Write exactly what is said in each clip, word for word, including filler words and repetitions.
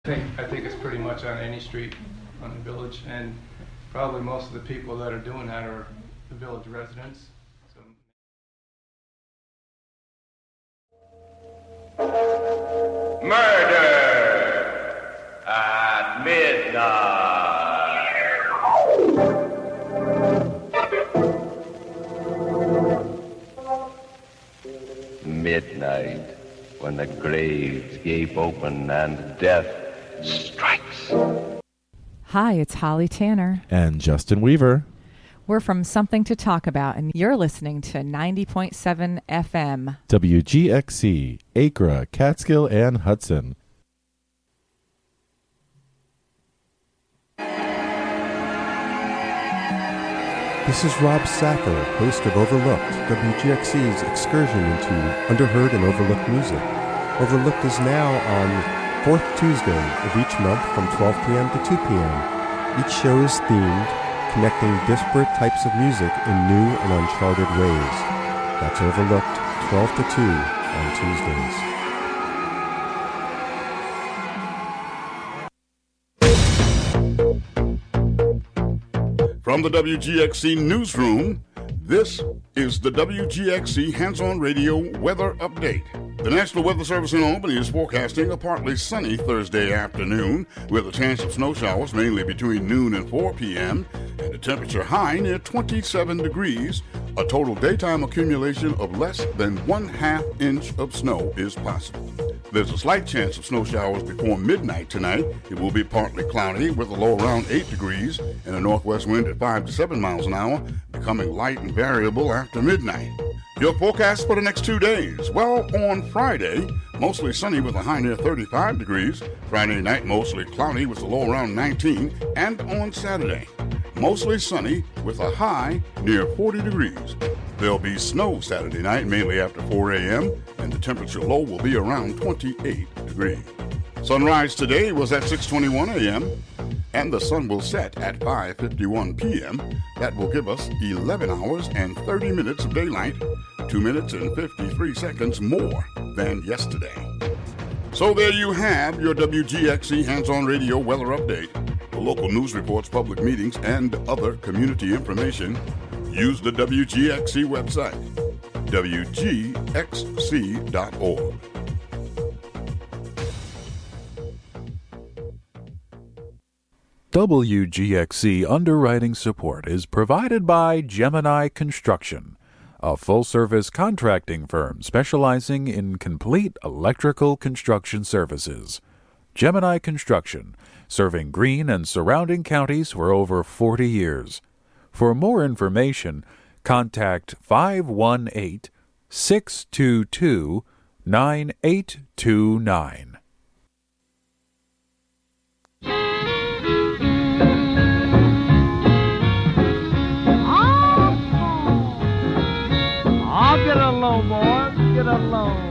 I think, I think it's pretty much on any street on the village, and probably most of the people that are doing that are the village residents. So. Murder at midnight. Midnight, when the graves gape open and death strikes. Hi, it's Holly Tanner. And Justin Weaver. We're from Something to Talk About, and you're listening to ninety point seven F M. W G X C, Acra, Catskill, and Hudson. This is Rob Saffer, host of Overlooked, W G X C's excursion into underheard and overlooked music. Overlooked is now on fourth Tuesday of each month from twelve p.m. to two p.m. Each show is themed, connecting disparate types of music in new and uncharted ways. That's Overlooked, twelve to two on Tuesdays. From the W G X C Newsroom, this is the W G X C Hands-On Radio Weather Update. The National Weather Service in Albany is forecasting a partly sunny Thursday afternoon with a chance of snow showers mainly between noon and four p.m. and a temperature high near twenty-seven degrees. A total daytime accumulation of less than one half inch of snow is possible. There's a slight chance of snow showers before midnight tonight. It will be partly cloudy with a low around eight degrees and a northwest wind at five to seven miles an hour, becoming light and variable after midnight. Your forecast for the next two days. Well, on Friday, mostly sunny with a high near thirty-five degrees. Friday night, mostly cloudy with a low around nineteen. And on Saturday, mostly sunny with a high near forty degrees. There'll be snow Saturday night, mainly after four a.m., and the temperature low will be around twenty-eight degrees. Sunrise today was at six twenty-one a.m., and the sun will set at five fifty-one p.m. That will give us eleven hours and thirty minutes of daylight, two minutes and fifty-three seconds more than yesterday. So there you have your W G X C Hands-On Radio Weather Update. For local news reports, public meetings, and other community information, use the W G X C website, W G X C dot org. W G X C underwriting support is provided by Gemini Construction, a full-service contracting firm specializing in complete electrical construction services. Gemini Construction, serving Greene and surrounding counties for over forty years. For more information, contact five one eight, six two two, nine eight two nine. Oh, get along, boys. Get along.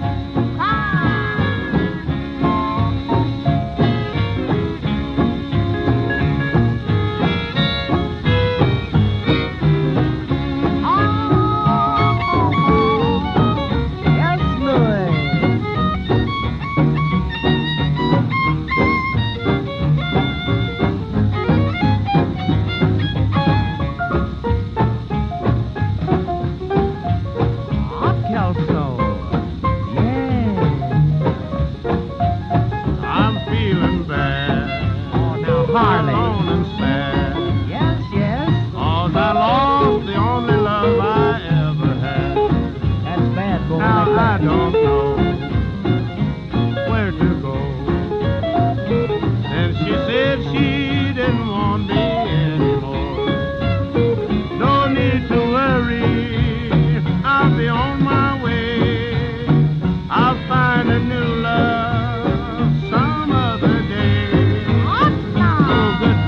Find a new love some other day. Oh, good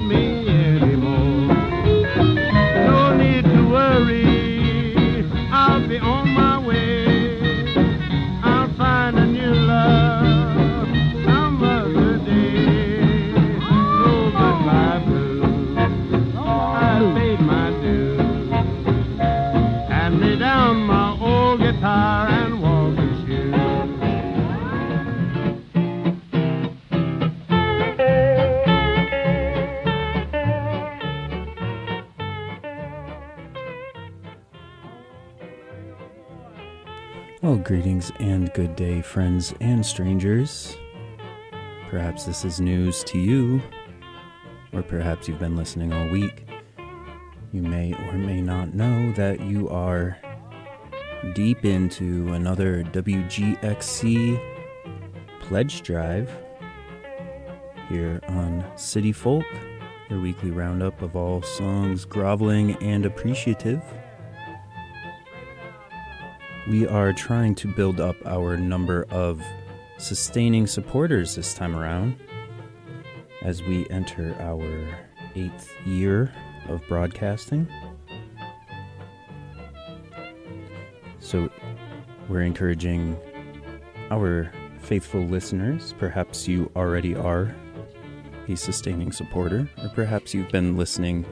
hold me anymore. No need to worry, I'll be on my way. I'll find a new love some other day. So goodbye, blue. I paid my dues. Hand me down my old guitar and walking shoes. Well, greetings and good day, friends and strangers. Perhaps this is news to you, or perhaps you've been listening all week. You may or may not know that you are deep into another W G X C pledge drive here on City Folk, your weekly roundup of all songs groveling and appreciative. We are trying to build up our number of sustaining supporters this time around as we enter our eighth year of broadcasting. So we're encouraging our faithful listeners, perhaps you already are a sustaining supporter, or perhaps you've been listening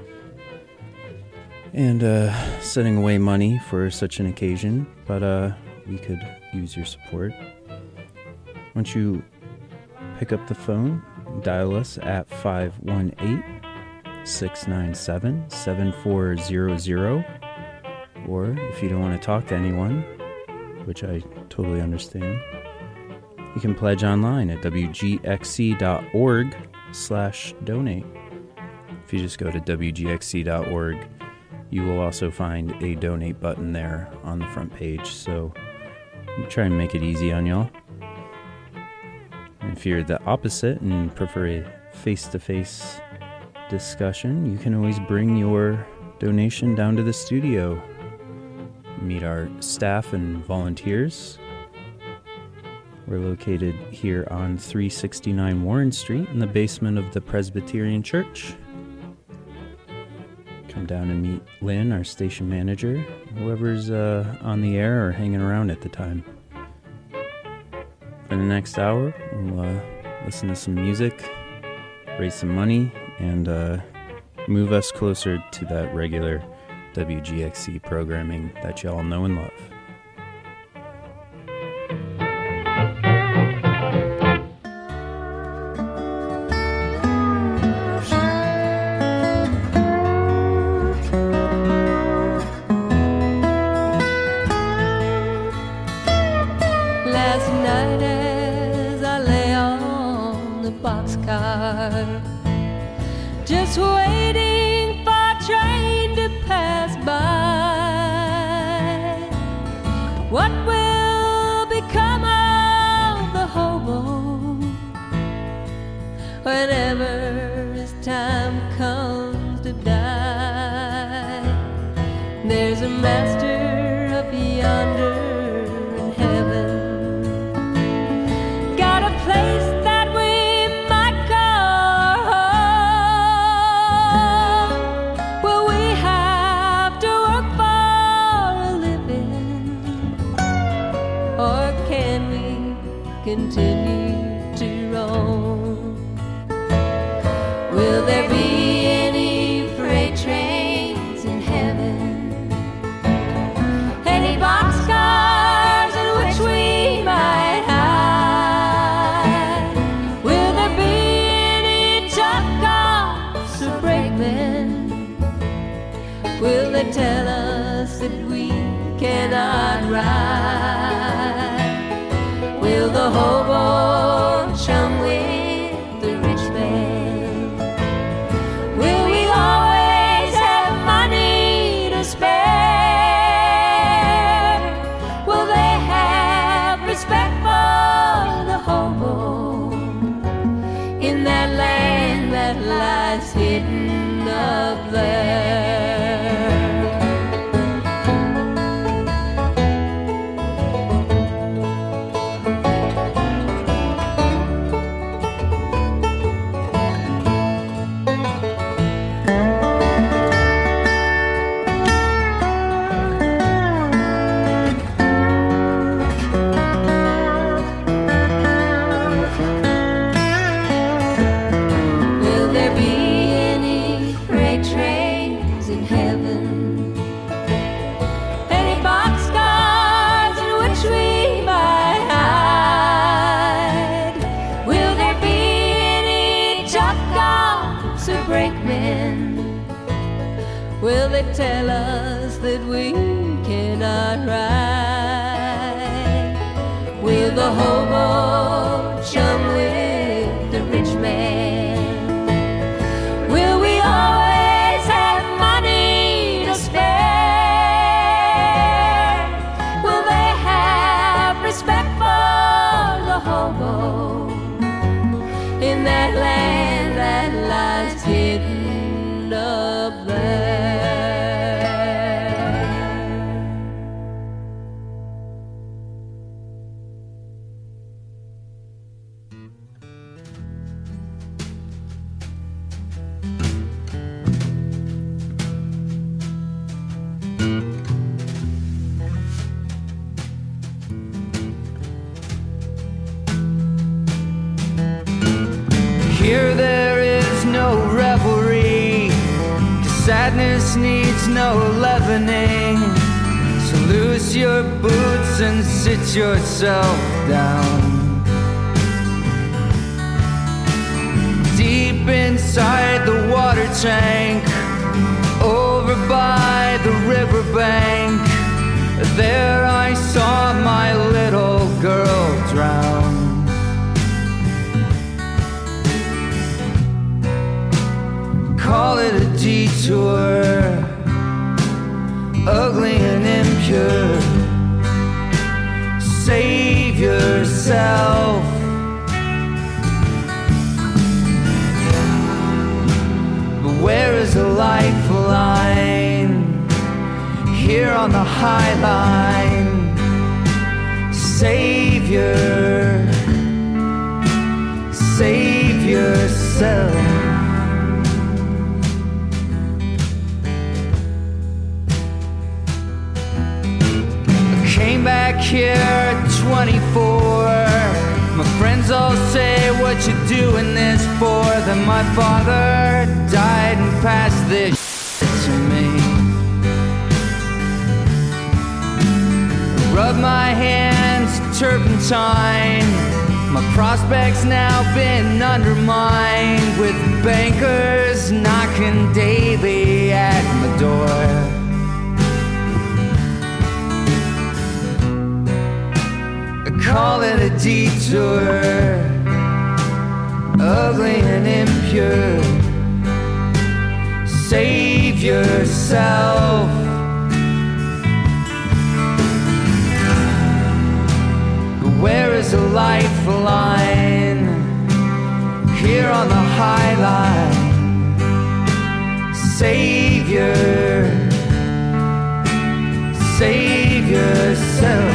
and uh, setting away money for such an occasion, but uh, we could use your support. Why don't you pick up the phone, dial us at five one eight, six nine seven, seven four zero zero, or if you don't want to talk to anyone, which I totally understand, you can pledge online at w g x c dot org slash donate. If you just go to w g x c dot org, you will also find a donate button there on the front page, so I'm try and make it easy on y'all. If you're the opposite and prefer a face-to-face discussion, you can always bring your donation down to the studio. Meet our staff and volunteers. We're located here on three sixty-nine Warren Street in the basement of the Presbyterian Church. Come down and meet Lynn, our station manager, whoever's uh, on the air or hanging around at the time. For the next hour, we'll uh, listen to some music, raise some money, and uh, move us closer to that regular W G X C programming that you all know and love. Just waiting for a train to pass by. What will become of the hobo whenever his time comes to die? There's a master up yonder in heaven, got a place continue to roam. Will there be any freight trains in heaven? Any boxcars in which we might hide? Will there be any tough cops or brakemen? Will they tell us that we cannot ride? Will the hobo chum with the rich man? Will we always have money to spare? Will they have respect for the hobo in that land that lies hidden up there? they tell us that we cannot ride. Will the hobo chum with the rich man? Will we always have money to spare? Will they have respect for the hobo in that land that lies hidden up there? Here there is no revelry, 'cause sadness needs no leavening. So loose your boots and sit yourself down. Deep inside the water tank, over by the riverbank, there I saw my little girl drown. Call it a detour, ugly and impure. Save yourself. But where is the lifeline? Here on the High Line. Savior, save yourself. Came back here at twenty-four. My friends all say, what you doing this for? Then my father died and passed this shit to me. Rub my hands, turpentine. My prospects now been undermined, with bankers knocking daily at my door. Call it a detour, ugly and impure. Save yourself. But where is the lifeline? Here on the High Line. Savior, save yourself.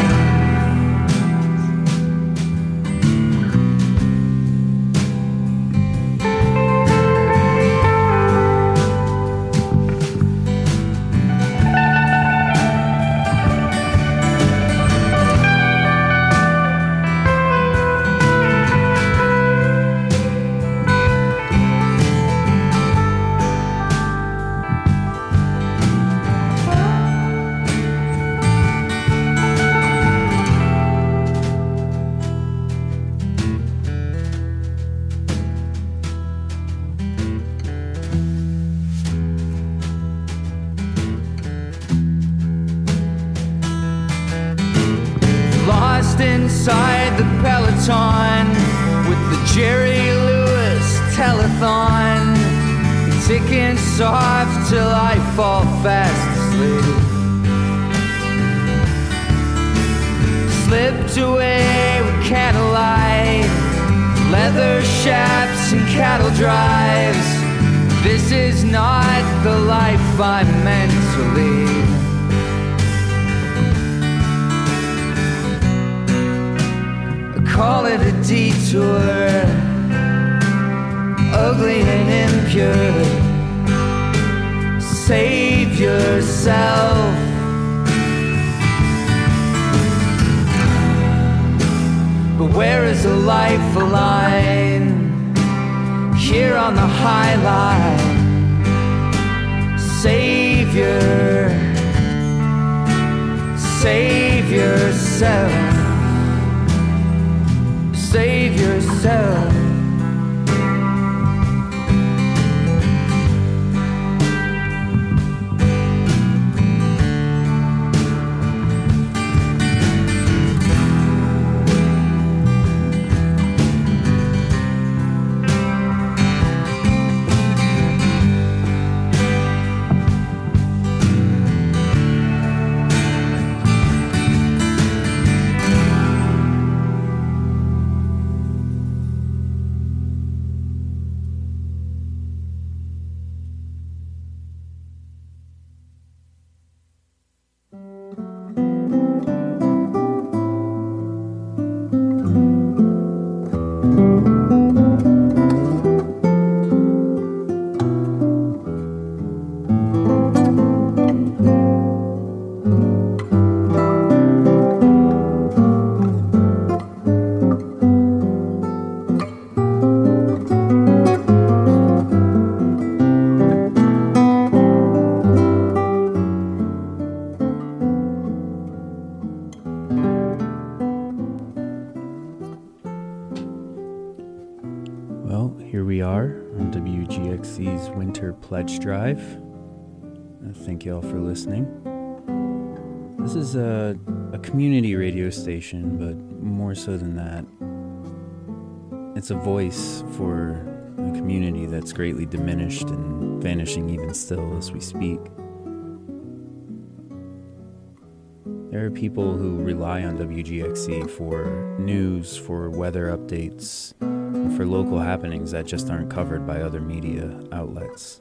Inside the peloton with the Jerry Lewis telethon, ticking soft till I fall fast asleep. Slipped away with candlelight, leather shafts and cattle drives. This is not the life I meant to lead. Call it a detour, ugly and impure. Save yourself. But where is the lifeline? Here on the High Line. Savior, save yourself. Save yourself. Winter Pledge Drive. Uh, thank you all for listening. This is a, a community radio station, but more so than that, it's a voice for a community that's greatly diminished and vanishing even still as we speak. There are people who rely on W G X C for news, for weather updates, and for local happenings that just aren't covered by other media outlets.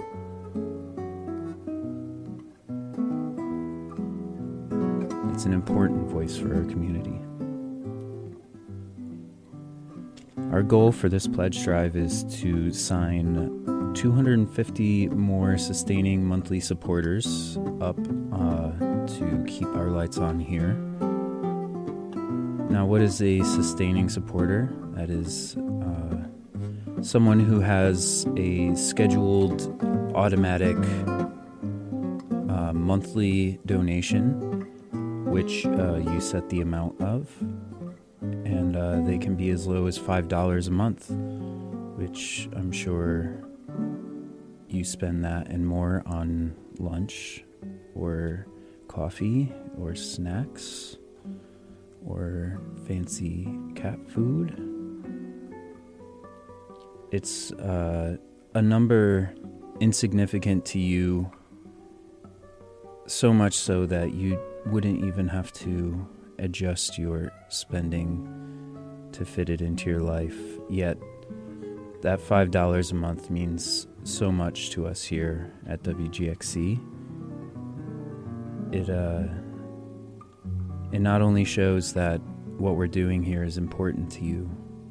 It's an important voice for our community. Our goal for this pledge drive is to sign two hundred fifty more sustaining monthly supporters up uh, to keep our lights on here. Now, what is a sustaining supporter? That is uh, someone who has a scheduled automatic uh, monthly donation, which uh, you set the amount of, and uh, they can be as low as five dollars a month, which I'm sure you spend that and more on lunch or coffee or snacks or fancy cat food. It's uh, a number insignificant to you, so much so that you wouldn't even have to adjust your spending to fit it into your life. Yet that five dollars a month means so much to us here at W G X C. It uh, it not only shows that what we're doing here is important to you,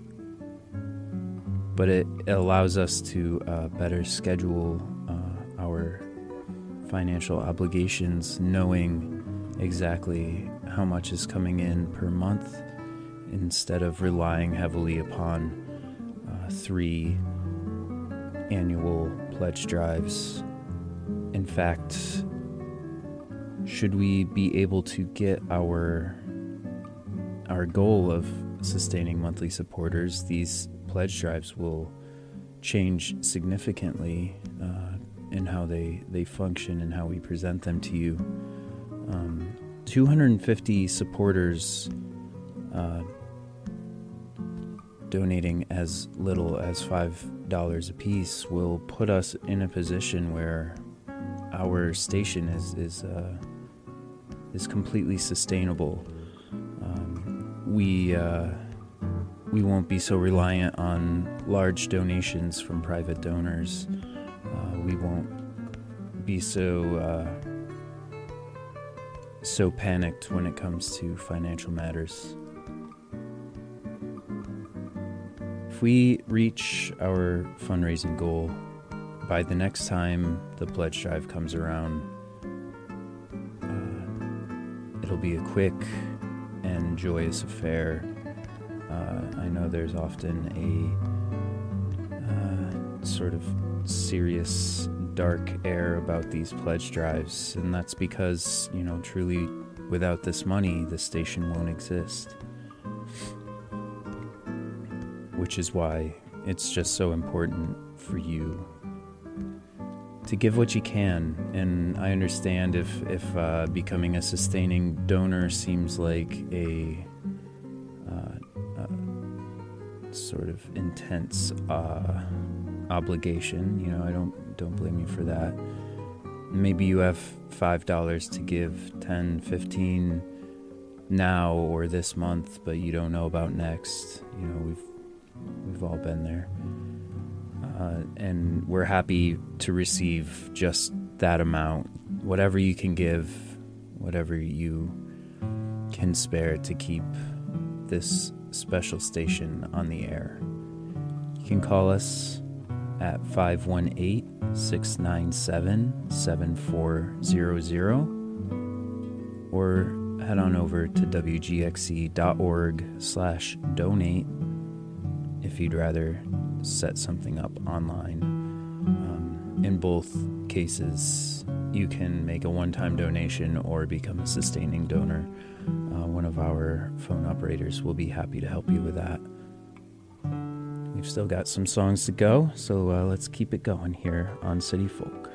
but it, it allows us to uh, better schedule uh, our financial obligations, knowing exactly how much is coming in per month, instead of relying heavily upon uh, three annual pledge drives. In fact, should we be able to get our our goal of sustaining monthly supporters, these pledge drives will change significantly uh, in how they, they function and how we present them to you. Um, two hundred fifty supporters uh, donating as little as five dollars a piece will put us in a position where our station is is uh, is completely sustainable. Um, we uh, we won't be so reliant on large donations from private donors. Uh, we won't be so uh, so panicked when it comes to financial matters. If we reach our fundraising goal by the next time the pledge drive comes around, uh, it'll be a quick and joyous affair. Uh, I know there's often a uh, sort of serious, dark air about these pledge drives, and that's because, you know, truly, without this money, the station won't exist. Which is why it's just so important for you to give what you can. And I understand if, if uh, becoming a sustaining donor seems like a uh, uh, sort of intense uh, obligation. You know, I don't don't blame you for that. Maybe you have five dollars to give, ten, fifteen now or this month, but you don't know about next. You know, we've we've all been there. Uh, and we're happy to receive just that amount, whatever you can give, whatever you can spare to keep this special station on the air. You can call us at five one eight, six nine seven, seven four zero zero or head on over to w g x c dot org slash donate if you'd rather set something up online. Um, in both cases, you can make a one-time donation or become a sustaining donor. Uh, one of our phone operators will be happy to help you with that. We've still got some songs to go, so uh, let's keep it going here on City Folk.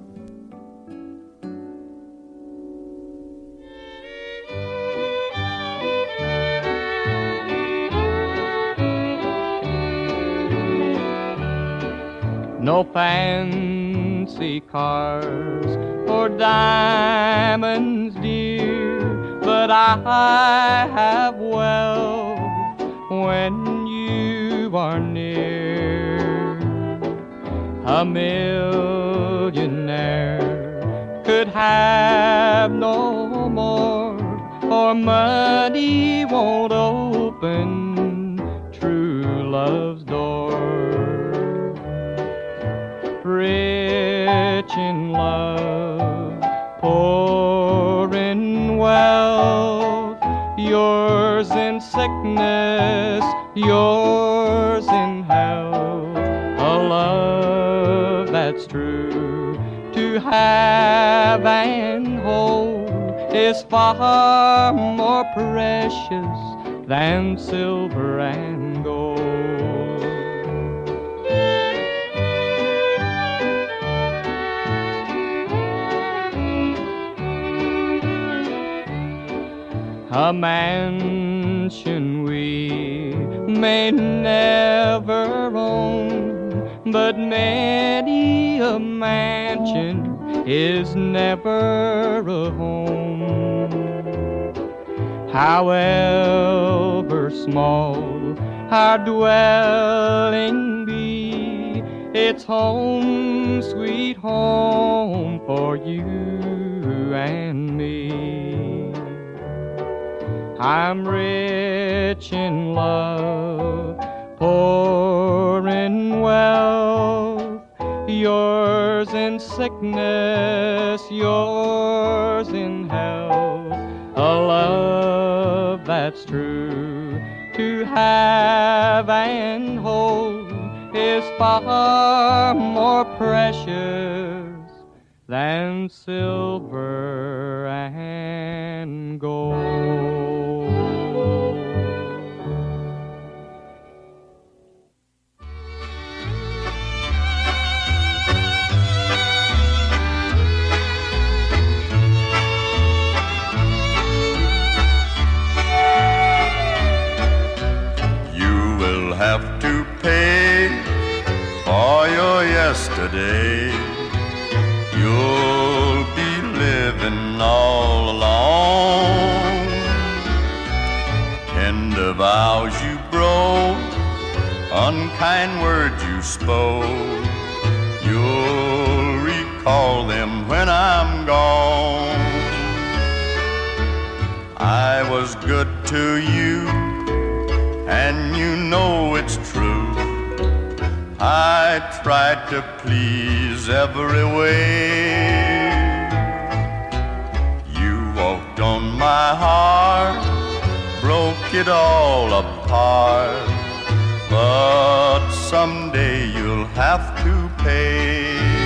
No fancy cars or diamonds, dear, but I have wealth when you are near. A millionaire could have no more, for money won't open true love's door. Rich in love, poor in wealth, yours in sickness, yours in health. A love that's true to have and hold is far more precious than silver and gold. A mansion we may never own, but many a mansion is never a home. However small our dwelling be, it's home, sweet home for you and me. I'm rich in love, poor in wealth, yours in sickness, yours in health. A love that's true to have and hold is far more precious than silver and gold. Have to pay for your yesterday. You'll be living all alone. Tender vows you broke, unkind words you spoke, you'll recall them when I'm gone. I was good to you, and you know it's true. I tried to please every way. You walked on my heart, broke it all apart, but someday you'll have to pay.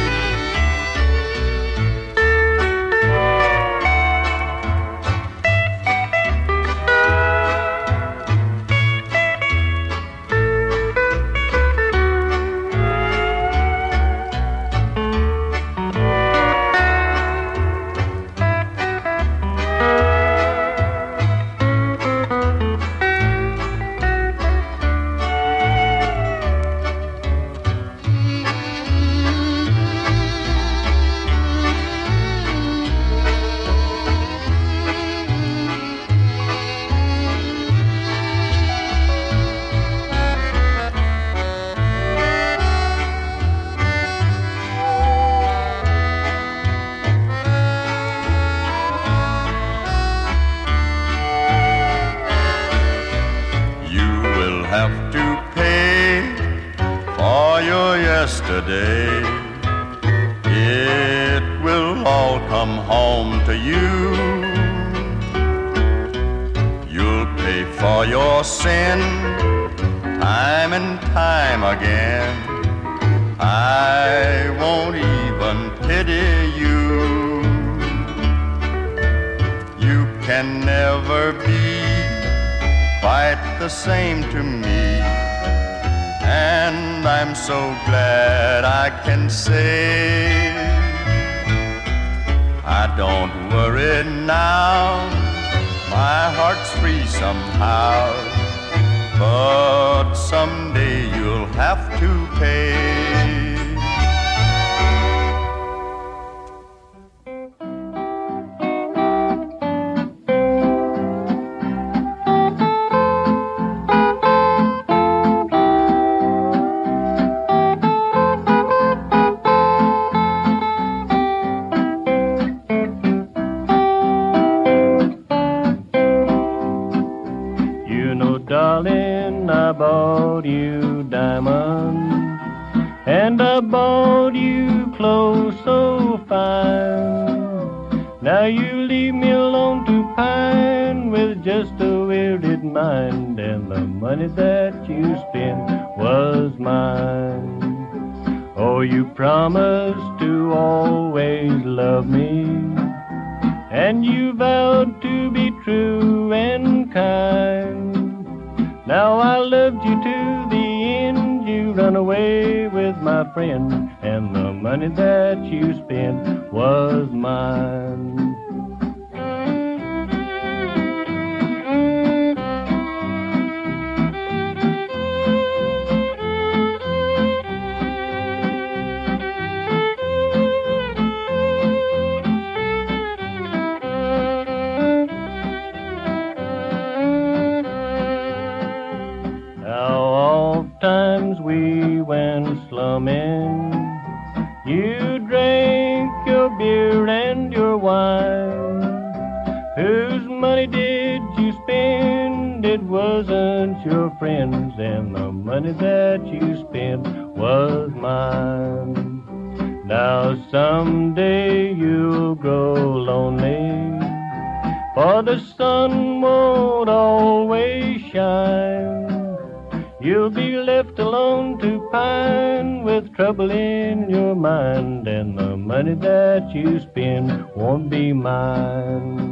Yesterday, it will all come home to you. You'll pay for your sin time and time again. I won't even pity you. You can never be quite the same to me and I'm so glad I can say I don't worry now, my heart's free somehow, but someday you'll have to pay. Darling, I bought you diamonds, and I bought you clothes so fine. Now you leave me alone to pine with just a wearied mind, and the money that you spent was mine. Oh, you promised to always love me, and you vowed to be true and kind. Now I loved you to the end, you run away with my friend, and the money that you spent was mine. Times we went slumming, you drank your beer and your wine. Whose money did you spend? It wasn't your friends, and the money that you spent was mine. Now someday you'll grow lonely, for the sun won't always shine. You'll be left alone to pine with trouble in your mind, and the money that you spend won't be mine.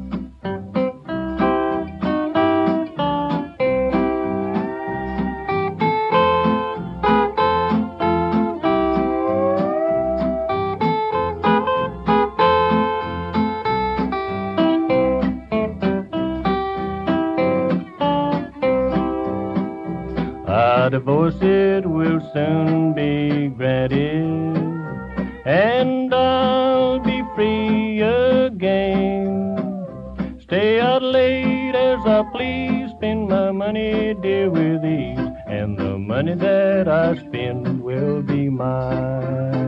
A divorce it will soon be granted, and I'll be free again. Stay out late as I please, spend my money dear with ease, and the money that I spend will be mine.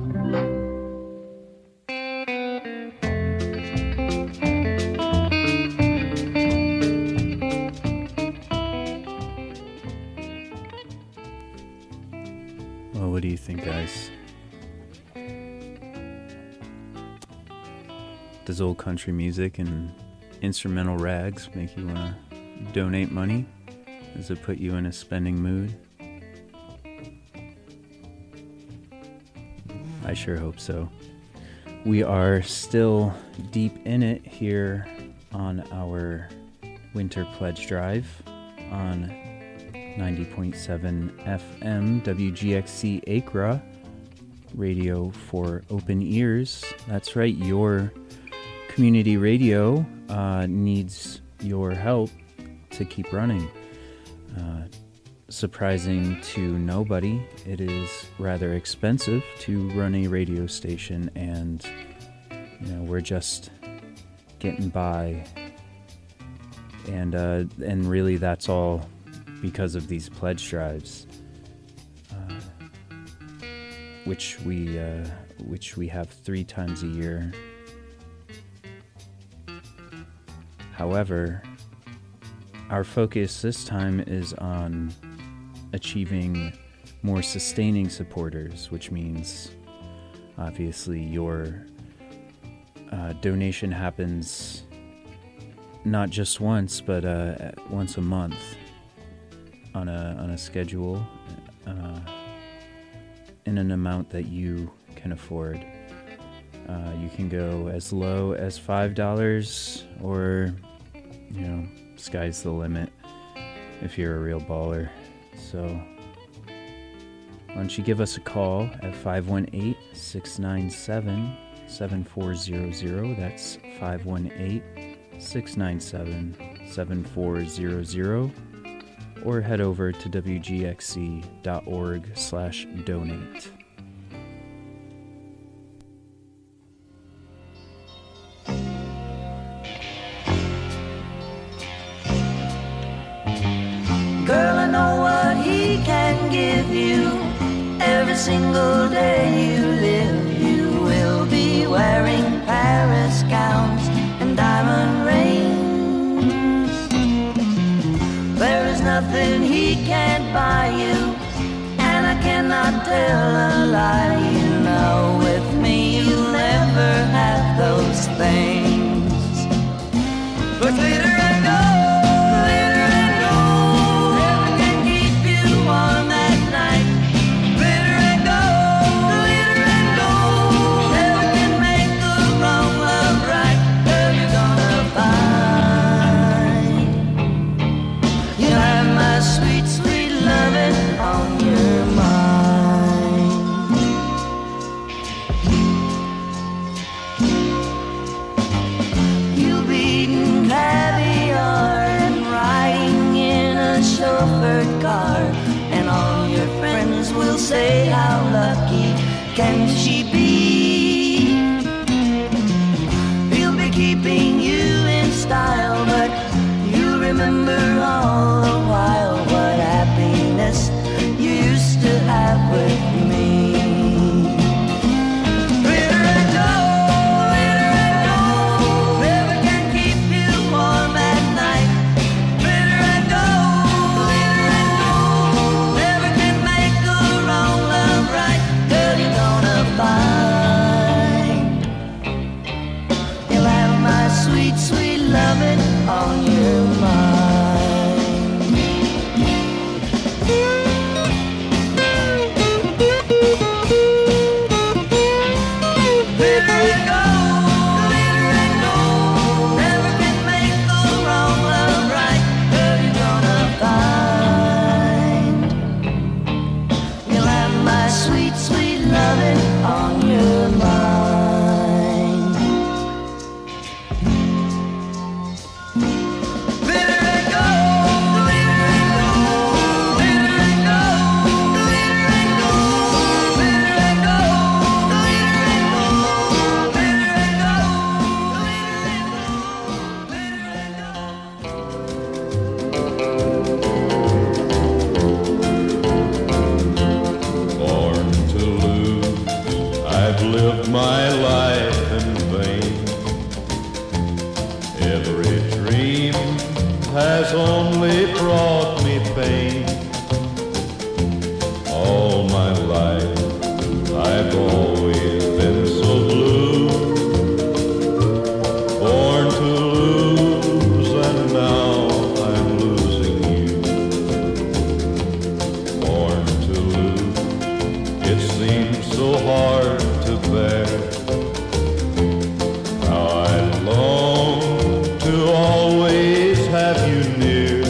Well, what do you think, guys? Does old country music and instrumental rags make you want to donate money? Does it put you in a spending mood? I sure hope so. We are still deep in it here on our Winter Pledge Drive on ninety point seven F M W G X C Acra, radio for open ears. That's right, your community radio uh, needs your help to keep running. Uh, surprising to nobody, it is rather expensive to run a radio station, and you know, we're just getting by, and uh, and really that's all because of these pledge drives, uh, which we uh, which we have three times a year. However, our focus this time is on achieving more sustaining supporters, which means obviously your uh, donation happens not just once, but uh, once a month on a on a schedule uh, in an amount that you can afford. Uh, you can go as low as five dollars, or you know, sky's the limit if you're a real baller. So Why don't you give us a call at five one eight, six nine seven, seven four zero zero. That's five one eight, six nine seven, seven four zero zero. Or head over to W G X C dot org slash donate. Girl, I know what he can give you. Every single day you live, you will be wearing Paris gowns and diamond rings. There is nothing he can't buy you, and I cannot tell a lie. You know, with me you'll never have those things. But glitter and gold. Say how lucky can she be? He'll be keeping you in style, but you'll remember all the while what happiness you used to have with me. On your mind. Glitter and gold, glitter and gold, never can make the wrong love right. Girl, you're gonna find you'll have my sweet, sweet loving on your mind. My life in vain. Every dream has only brought me pain. All my life I've always been so blue, born to lose, and now I'm losing you. Born to lose, it seems so hard to bear. How I long to always have you near.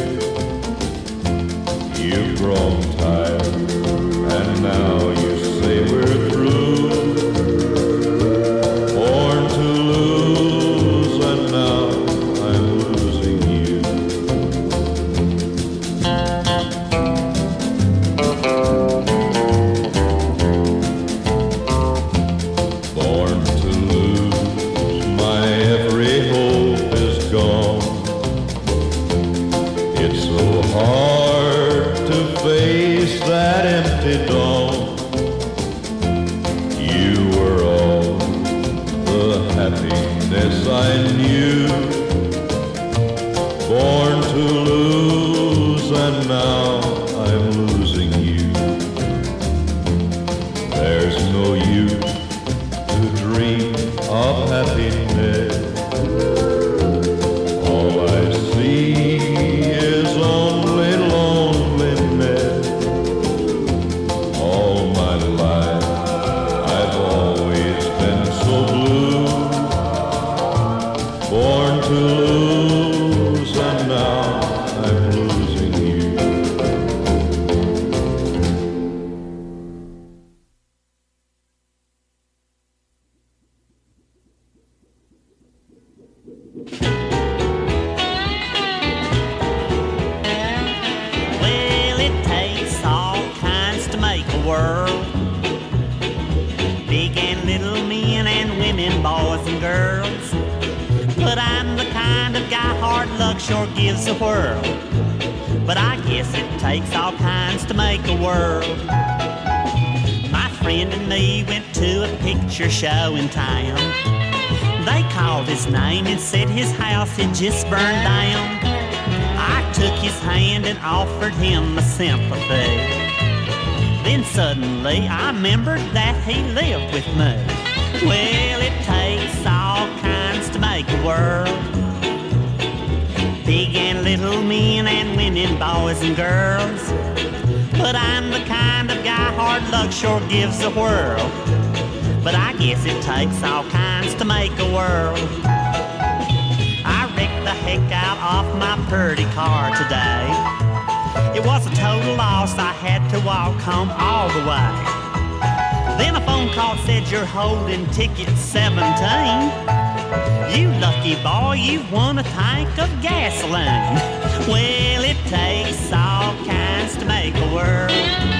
You've grown tired, and now you say we're through. Born to lose, and now I'm losing you. Born to lose, my every hope is gone. It's so hard to face that empty dawn. You were all the happiness I knew. Born to lose, and now I'm losing you. There's no use to dream of happiness. All I see is only loneliness. All my life I've always been so blue, born to lose, and now I'm losing you. and girls. But I'm the kind of guy hard luck sure gives a whirl. But I guess it takes all kinds to make a world. My friend and me went to a picture show in town. They called his name and said his house had just burned down. I took his hand and offered him my sympathy. Then suddenly I remembered that he lived with me. Well, it takes all kinds to make a world. Big and little men and women, boys and girls. But I'm the kind of guy hard luck sure gives a whirl. But I guess it takes all kinds to make a world. I wrecked the heck out off my purdy car today. It was a total loss, I had to walk home all the way. Then a phone call said you're holding ticket seventeen. You lucky boy, you've won a tank of gasoline. Well, it takes all kinds to make a world.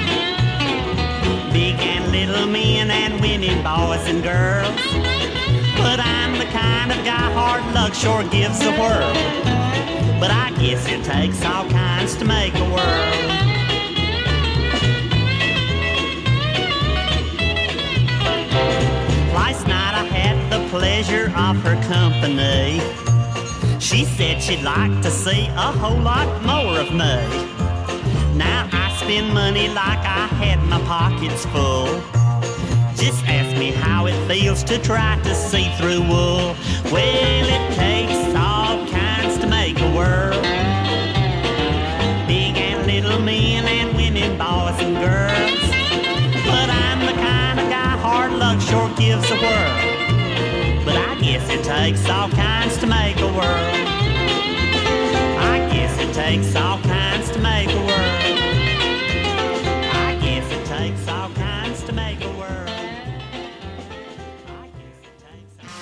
Big and little men and women, boys and girls. But I'm the kind of guy hard luck sure gives a whirl. But I guess it takes all kinds to make a world. Last night I had the pleasure of her company. She said she'd like to see a whole lot more of me. Now I spend money like I had my pockets full. Just ask me how it feels to try to see through wool. Well, it takes all kinds to make a world. Big and little men and women, boys and girls. But I'm the kind of guy hard luck sure gives a whirl. But I guess it takes all kinds to make a world. I guess it takes all kinds to make a world. I guess it takes all kinds to make a world. I guess it takes all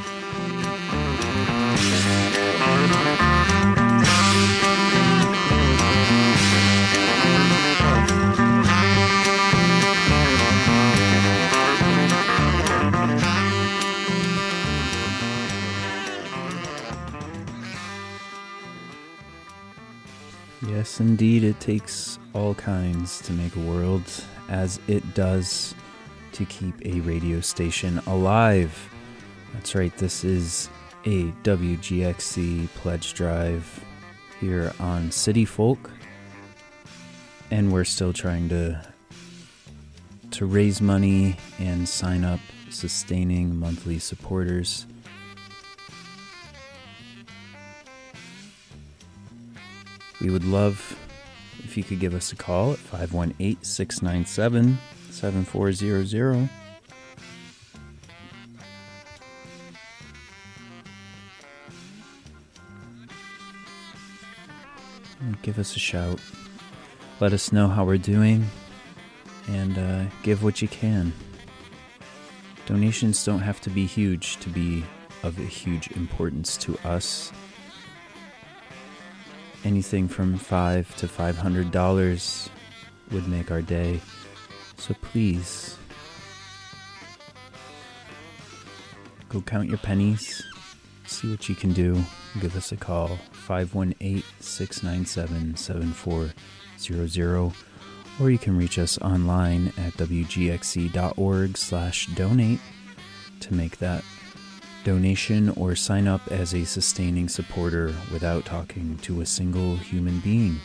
Yes, indeed, it takes all kinds to make a world, as it does to keep a radio station alive. That's right, this is a W G X C pledge drive here on City Folk, and we're still trying to to raise money and sign up sustaining monthly supporters. We would love if you could give us a call at five one eight, six nine seven, seven four zero zero. Give us a shout. Let us know how we're doing, and uh, give what you can. Donations don't have to be huge to be of a huge importance to us. Anything from five to five hundred dollars would make our day. So please, go count your pennies, see what you can do. Give us a call, five one eight, six nine seven, seven four zero zero, or you can reach us online at w g x c dot org slash donate to make that donation or sign up as a sustaining supporter without talking to a single human being.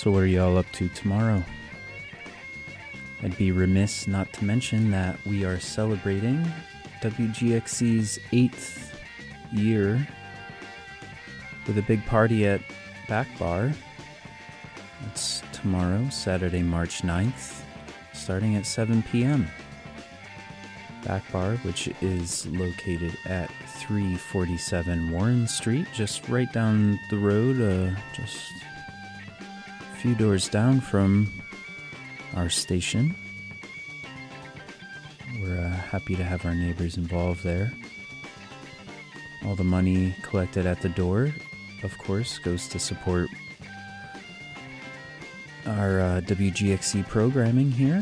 So what are y'all up to tomorrow? I'd be remiss not to mention that we are celebrating W G X C's eighth year with a big party at Back Bar. It's tomorrow, Saturday, March ninth, starting at seven p.m. Back Bar, which is located at three forty-seven Warren Street, just right down the road, uh, just a few doors down from our station. We're uh, happy to have our neighbors involved there. All the money collected at the door, of course, goes to support our uh, W G X C programming here.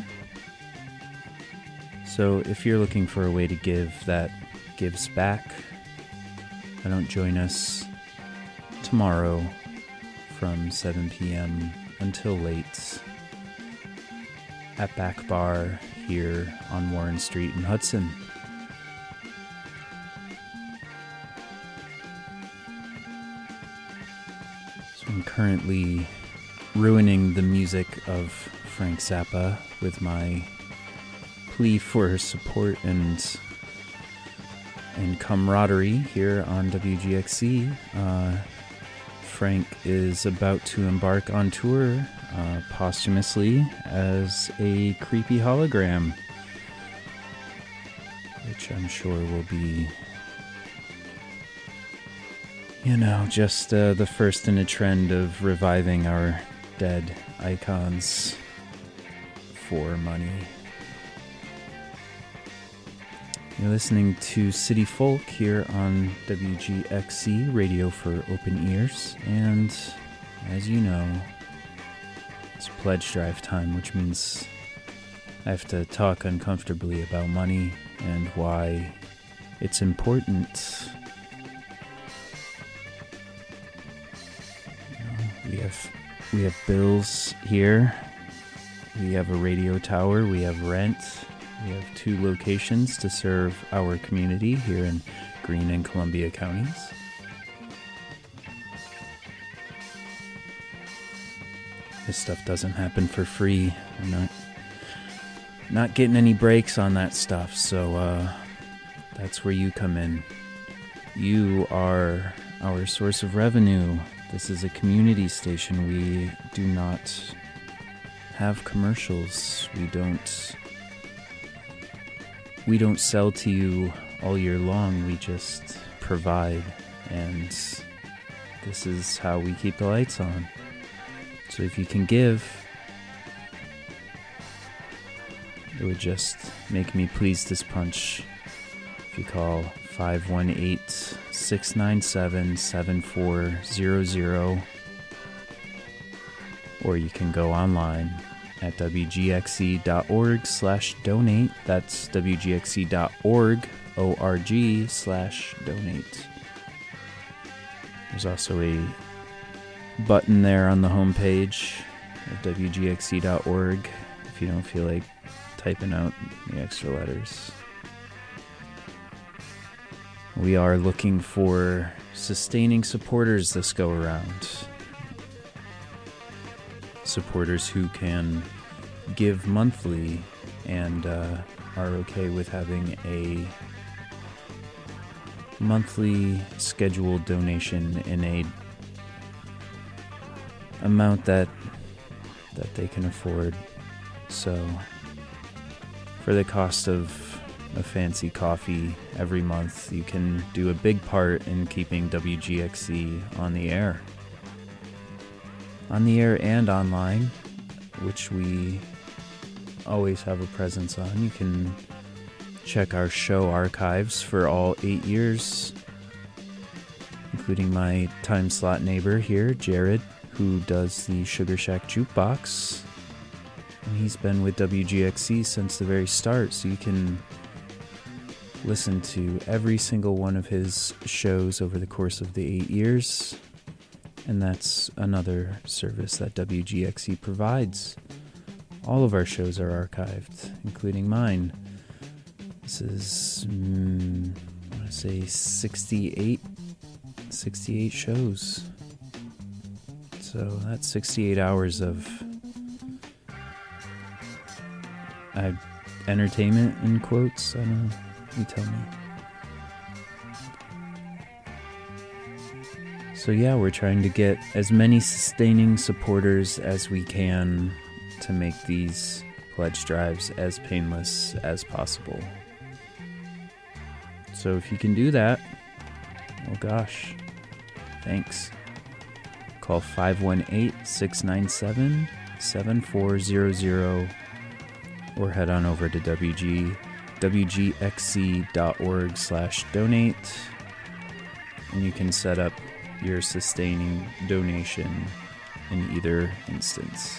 So if you're looking for a way to give that gives back, why don't join us tomorrow from seven p.m. until late at Back Bar here on Warren Street in Hudson. So I'm currently ruining the music of Frank Zappa with my plea for support and and camaraderie here on W G X C. Uh, Frank is about to embark on tour uh, posthumously as a creepy hologram, which I'm sure will be, you know, just uh, the first in a trend of reviving our dead icons for money. You're listening to City Folk here on W G X C, Radio for Open Ears, and as you know, it's pledge drive time, which means I have to talk uncomfortably about money and why it's important. You know, we have we have bills here, we have a radio tower, we have rent. We have two locations to serve our community here in Greene and Columbia counties. This stuff doesn't happen for free. I'm not, not getting any breaks on that stuff, so uh, that's where you come in. You are our source of revenue. This is a community station. We do not have commercials. We don't... We don't sell to you all year long, we just provide, and this is how we keep the lights on. So if you can give, it would just make me pleased as punch if you call five one eight, six nine seven, seven four zero zero, or you can go online at W G X C dot org slash donate. That's W G X C dot org, O R G, slash donate. There's also a button there on the homepage at W G X C dot org if you don't feel like typing out the extra letters. We are looking for sustaining supporters this go around. Supporters who can give monthly and uh, are okay with having a monthly scheduled donation in a amount that that they can afford. So for the cost of a fancy coffee every month, you can do a big part in keeping W G X C on the air. On the air and online, which we always have a presence on. You can check our show archives for all eight years, including my time slot neighbor here, Jared, who does the Sugar Shack Jukebox. And he's been with W G X C since the very start, so you can listen to every single one of his shows over the course of the eight years. And that's another service that W G X C provides. All of our shows are archived, including mine. This is, mm, I want to say sixty-eight, sixty-eight shows. So that's sixty-eight hours of uh, entertainment in quotes. I don't know. You tell me. So yeah, we're trying to get as many sustaining supporters as we can to make these pledge drives as painless as possible. So if you can do that, oh gosh, thanks. Call five one eight, six nine seven, seven four zero zero or head on over to W G, W G X C dot org slash donate, and you can set up your sustaining donation in either instance.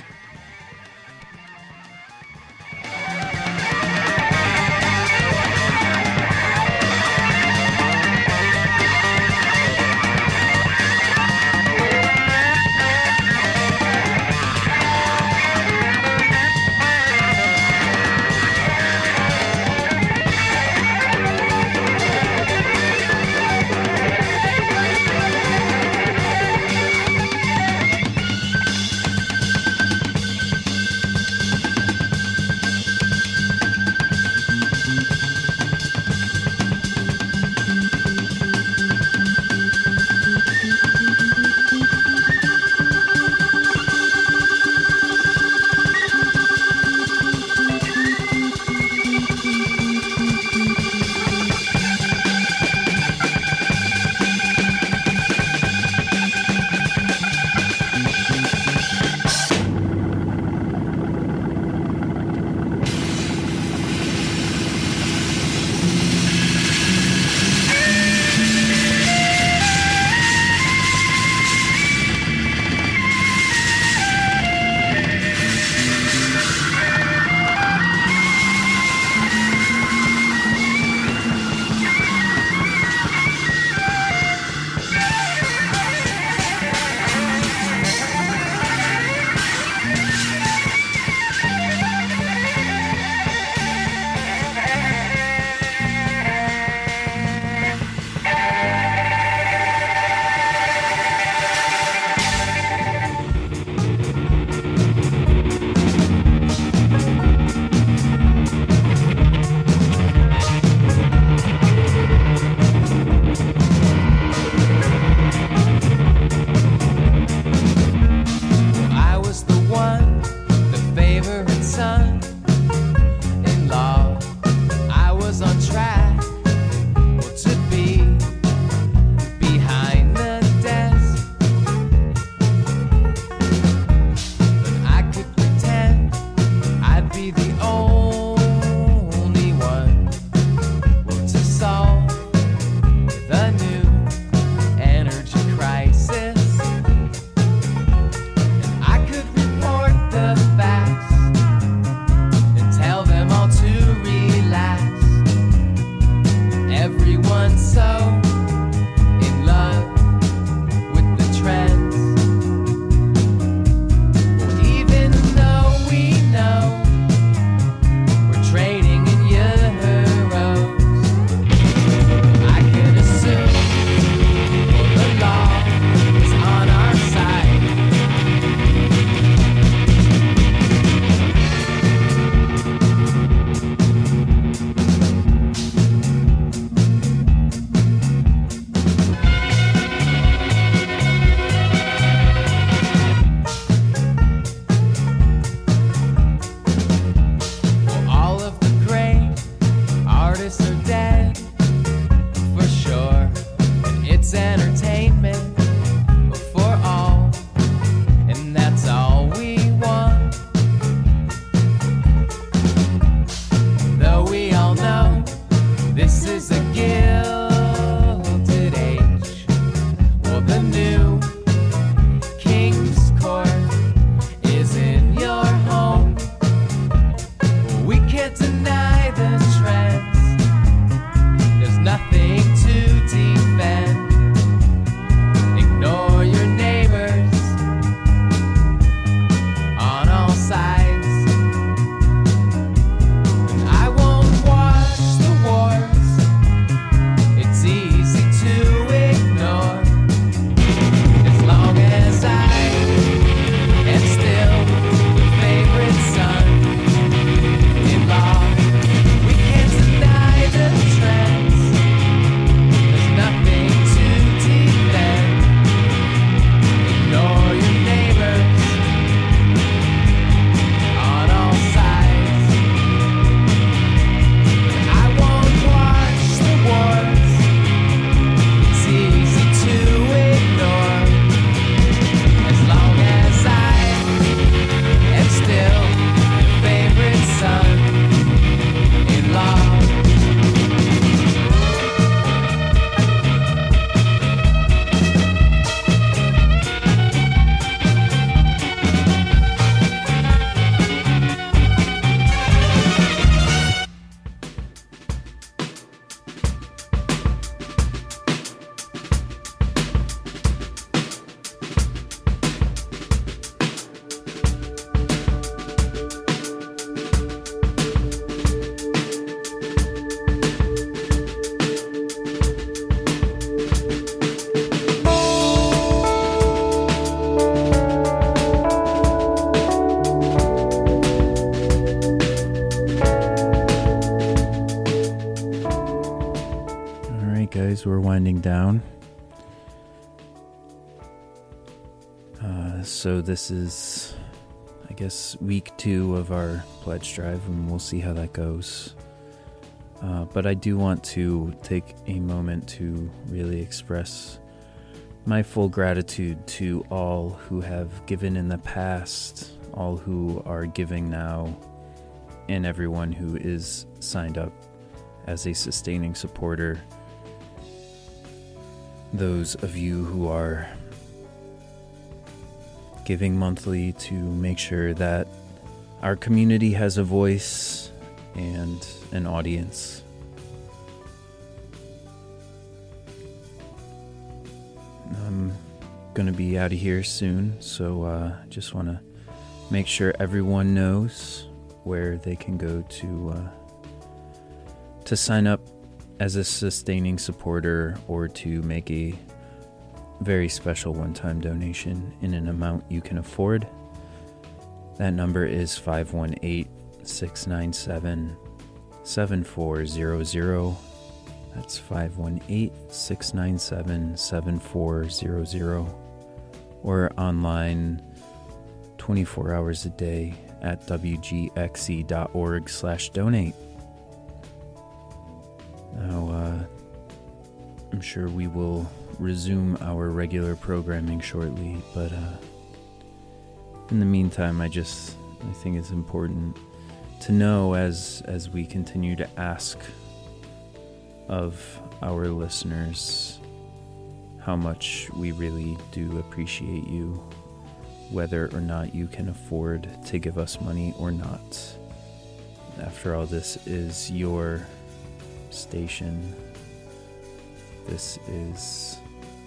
right, guys, we're winding down. Uh, so this is, I guess, week two of our pledge drive, and we'll see how that goes. Uh, but I do want to take a moment to really express my full gratitude to all who have given in the past, all who are giving now, and everyone who is signed up as a sustaining supporter. Those of you who are giving monthly to make sure that our community has a voice and an audience. I'm gonna be out of here soon, so uh, just want to make sure everyone knows where they can go to uh, to sign up as a sustaining supporter or to make a very special one-time donation in an amount you can afford. That number is five one eight, six nine seven, seven four zero zero. That's five one eight, six nine seven, seven four zero zero. Or online twenty-four hours a day at w g x e dot org slash donate. Now, uh, I'm sure we will resume our regular programming shortly, but uh, in the meantime, I just I think it's important to know as as we continue to ask of our listeners how much we really do appreciate you, whether or not you can afford to give us money or not. After all, this is your station. This is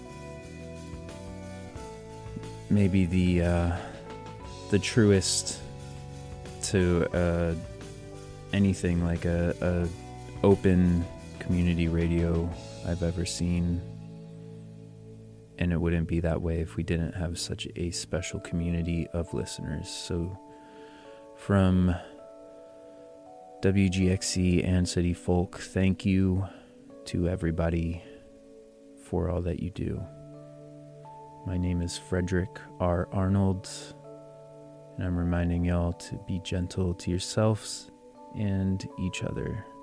maybe the uh, the truest to uh, anything like a, a open community radio I've ever seen, and it wouldn't be that way if we didn't have such a special community of listeners. So from W G X C and City Folk, thank you to everybody for all that you do. My name is Frederick R. Arnold, and I'm reminding y'all to be gentle to yourselves and each other.